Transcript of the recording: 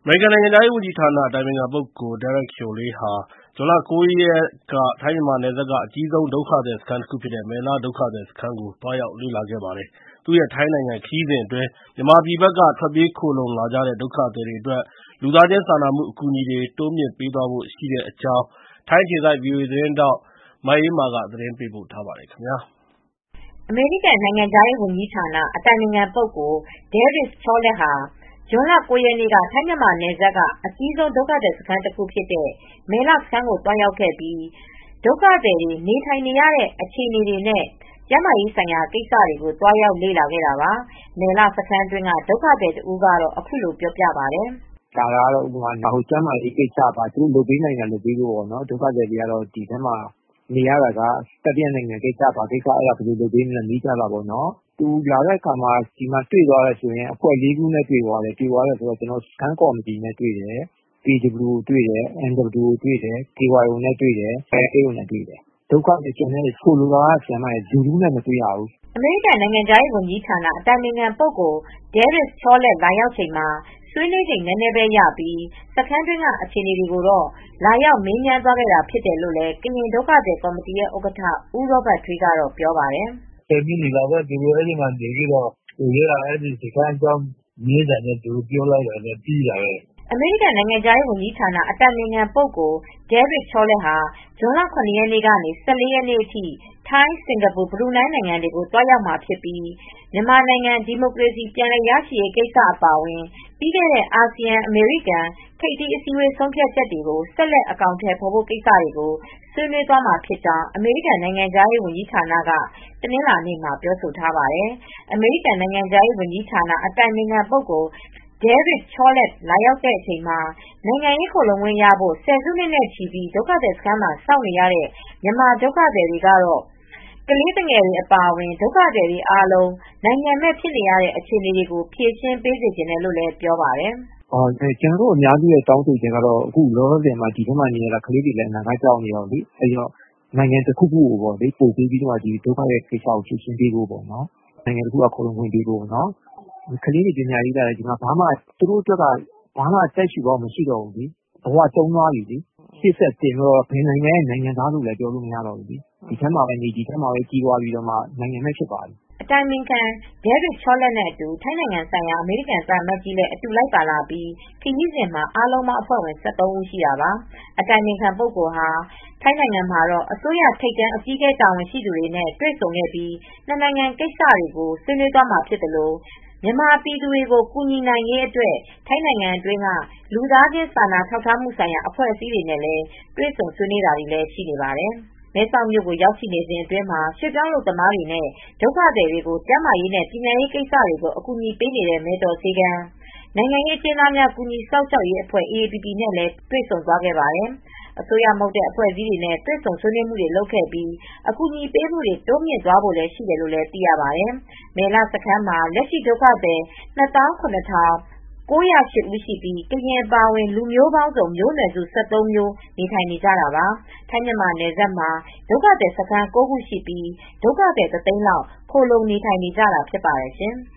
မေရိကန်နိုင်ငံခြားရေးဝန်ကြီးဌာန အတိုင်ပင်ခံပုဂ္ဂိုလ် Derek Chollet ဟာ ဇွန်လ ၉ ရက်က ထိုင်းမြန်မာနယ်စပ်က အကြီးဆုံးဒုက္ခသည်စခန်းတခုဖြစ်တဲ့ မယ်လဒုက္ခသည်စခန်းကို သွားရောက်လေ့လာခဲ့ပါတယ်။ သူ့ရဲ့ ထိုင်းနိုင်ငံခရီးစဉ်အတွင်း မြန်မာပြည်ဘက်က ထွက်ပြေးခိုလှုံလာကြတဲ့ ဒုက္ခသည်တွေအတွက် လူသားချင်းစာနာမှုအကူအညီတွေ တိုးမြှင့်ပေးသွားဖို့ရှိတဲ့အကြောင်း ထိုင်းအခြေစိုက် ဗွီအိုအေသတင်းထောက် မအေးအေးမာက သတင်းပေးပို့ထားပါတယ်။အမေရိကန်နိုင်ငံခြားရေးဝန်ကြီးဌာန အတိုင်ပင်ခံပုဂ္ဂိုလ် Derek Chollet ဟာ ဇွန်လ ၉ ရက်နေ့က ထိုင်းမြန်မာနယ်စပ်က အကြီးဆုံးဒုက္ခသည်စခန်းတခုဖြစ်တဲ့ မယ်လစခန်းကို သွားရောက်ခဲ့ပြီး ဒုက္ခသည်တွေ နေထိုင်နေရတဲ့ အခြေအနေတွေနဲ့ ကျန်းမာရေးဆိုင်ရာကိစ္စတွေကို သွားရောက်လေ့လာခဲ့တာပါ။ မယ်လစခန်းအတွင်းက ဒုက္ခသည်တဦးကတော့ အခုလိုပြောပြပါတယ်။ "ဒါကတော့ ကျန်းမာရေးကိစ္စပါ။ သူတို့လုပ်ပေးနိုင်တာလုပ်ပေးဖို့ပေါ့နော်။ ဒုက္ခသည်တွေကတော့ ဒီဘက်မှာနေရတာက တတိယနိုင်ငံကိစ္စ ဘာကိစ္စ ဘယ်လိုလုပ်ပေးမလဲ မေးကြတာပေါ့နော်။ သူလာတဲ့အခါမှာ ဒီမှာတွေ့သွားတယ်ဆိုရင် အဖွဲ့ ၄ ခုနဲ့တွေ့သွားတယ်။ စခန်းကော်မတီနဲ့တွေ့တယ်။ KWO တွေ့တယ်။ NWO တွေ့တယ်။ KYO နဲ့တွေ့တယ်။ IKO နဲ့တွေ့တယ်။ ဒုက္ခသည်ကျန်တဲ့ ဆိုလိုတာက လူထုနဲ့မတွေ့ရဘူး။" အမေရိကန်နိုင်ငံခြားရေးဝန်ကြီးဌာန အတိုင်ပင်ခံပုဂ္ဂိုလ် Derek Chollet လာရောက်ချိန်မှာ ဆွေးနွေးချိန်နည်းနည်းပဲရပြီး စခန်းတွင်းက အခြေအနေတွေကိုတော့ လာရောက်မေးမြန်းသွားခဲ့တာဖြစ်တယ်လို့လည်း ကရင်ဒုက္ခသည်ကော်မတီဥက္ကဋ္ဌ ဦးရောဘတ်ထွေးကတော့ပြောပါတယ်။ "၁၀ မိနစ်လောက်ပဲ အဲဒီမှာနေပြီးတော့ စခန်းအကြောင်းမေးတာနဲ့ ပြောလိုက်တာနဲ့ ပြီးတာပဲ။ " အမေရိကန်နိုင်ငံခြားရေးဝန်ကြီးဌာန အတိုင်ပင်ခံပုဂ္ဂိုလ် Derek Chollet ဟာ ဇွန်လ ၇ ရက်နေ့ကနေ ၁၄ ရက်နေ့အထိ ထိုင်း၊ စင်ကာပူ၊ ဘရူနိုင်းနိုင်ငံတွေကို သွားရောက်မှာဖြစ်ပြီး မြန်မာနိုင်ငံ ဒီမိုကရေစီပြန်လည်ရရှိရေးကိစ္စအပါအဝင် ပြီးခဲ့တဲ့ အာဆီယံ-အမေရိကန် ထိပ်သီးအစည်းအဝေးဆုံးဖြတ်ချက်တွေကို ဆက်လက်အကောင်အထည်ဖော်ဖို့ကိစ္စတွေကို ဆွေးနွေးသွားမှာဖြစ်ကြောင်း အမေရိကန်နိုင်ငံခြားရေးဝန်ကြီးဌာနက တနင်္လာနေ့မှာ ပြောဆိုထားပါတယ်။ အမေရိကန်နိုင်ငံခြားရေးဝန်ကြီးဌာန အတိုင်ပင်ခံပုဂ္ဂိုလ် Derek Chollet လာရောက်ချိန်မှာ နိုင်ငံရေးခိုလှုံခွင့်ရဖို့ ဆယ်စုနှစ်နဲ့ချီပြီး ဒုက္ခသည်စခန်းမှာ စောင့်နေရတဲ့ မြန်မာဒုက္ခသည်တွေကတော့ ကလေးသူငယ်တွေအပါအဝင် ဒုက္ခသည်တွေအားလုံး နိုင်ငံမဲ့ဖြစ်နေရတဲ့ အခြေအနေတွေကို ဖြေရှင်းပေးစေချင်တယ်လို့လည်း ပြောပါတယ်။ "ကျနော်တို့အများစုရဲ့တောင်းဆိုချက်ကတော့ အခုလောလောဆယ်မှာ ဒီဘက်မှာနေရတာ ကလေးတွေလည်း အနာဂတ်ကြောက်နေတော့လေ။ နိုင်ငံတခုခုကိုပို့ပေးပြီး ဒုက္ခသည်ကိစ္စကိုဖြေရှင်းပေးဖို့ပေါ့နော်။ နိုင်ငံတခုကခိုလှုံခွင့်ပေးဖို့ပေါ့နော်။ ကလေးတွေပညာရေးကလည်း သူတို့အတွက်က ဘာမှအသက်ရှုပေါက်မရှိတော့ဘူးလေ။ ဘဝဆုံးသွားပြီလေ။ ရှေ့ဆက်တင်ပြီးတော့ ဘယ်နိုင်ငံရဲ့နိုင်ငံသားလို့လည်း ပြောလို့မရတော့ဘူးလေ။ ဒီဘက်မှာပဲနေ ဒီဘက်မှာပဲကြီးပွားပြီးတော့မှ နိုင်ငံမဲ့ဖြစ်သွားပြီ။ " အတိုင်ပင်ခံ Derek Chollet နဲ့အတူ ထိုင်းနိုင်ငံဆိုင်ရာ အမေရိကန်သံအမတ်ကြီးလည်း အတူလိုက်ပါလာပြီး ခရီးစဉ်မှာ အားလုံးပေါင်းအဖွဲ့ဝင် ၁၃ ဦးရှိတာပါ။ အတိုင်ပင်ခံပုဂ္ဂိုလ်ဟာ ထိုင်းနိုင်ငံမှာ အစိုးရထိပ်တန်းအကြီးအကဲတာဝန်ရှိသူတွေနဲ့ တွေ့ဆုံခဲ့ပြီး နှစ်နိုင်ငံကိစ္စတွေကို ဆွေးနွေးသွားမှာဖြစ်သလို မြန်မာပြည်သူတွေကို ကူညီနိုင်ရေးအတွက် ထိုင်းနိုင်ငံအတွင်းက လူသားချင်းစာနာထောက်ထားမှုဆိုင်ရာအဖွဲ့အစည်းတွေနဲ့လည်း တွေ့ဆုံဆွေးနွေးတာတွေလည်းရှိနေပါတယ်။ မဲဆောက်မြို့ကိုရောက်ရှိနေစဉ်အတွင်းမှာ ရွှေ့ပြောင်းအလုပ်သမားတွေနဲ့ ဒုက္ခသည်တွေကို ကျန်းမာရေးနဲ့ ပညာရေးကိစ္စတွေကို အကူညီပေးနေတဲ့ မယ်တော်ဆေးခန်း၊ နိုင်ငံရေးအကျဉ်းသားများကူညီစောင့်ရှောက်ရေးအဖွဲ့ AAPP နဲ့လည်း တွေ့ဆုံသွားခဲ့ပါတယ်။ အစိုးရမဟုတ်တဲ့အဖွဲ့အစည်းတွေနဲ့ တွေ့ဆုံဆွေးနွေးမှုတွေလုပ်ခဲ့ပြီး အကူညီပေးမှုတွေ တိုးမြှင့်သွားဖို့ရှိတယ်လို့သိရပါတယ်။ မယ်လစခန်းမှာ လက်ရှိဒုက္ခသည် ၂၇,၉၀၈ ဦးရှိပြီး ကရင်အပါအဝင် လူမျိုးပေါင်းစုံ မျိုးနွယ်စု ၁၃ မျိုး နေထိုင်နေကြတာပါ။ ထိုင်းမြန်မာနယ်စပ်မှာ ဒုက္ခသည်စခန်း ၉ ခုရှိပြီး ဒုက္ခသည် ၁၀၀,၀၀၀ လောက် ခိုလှုံနေထိုင်နေကြတာဖြစ်ပါတယ်ရှင်။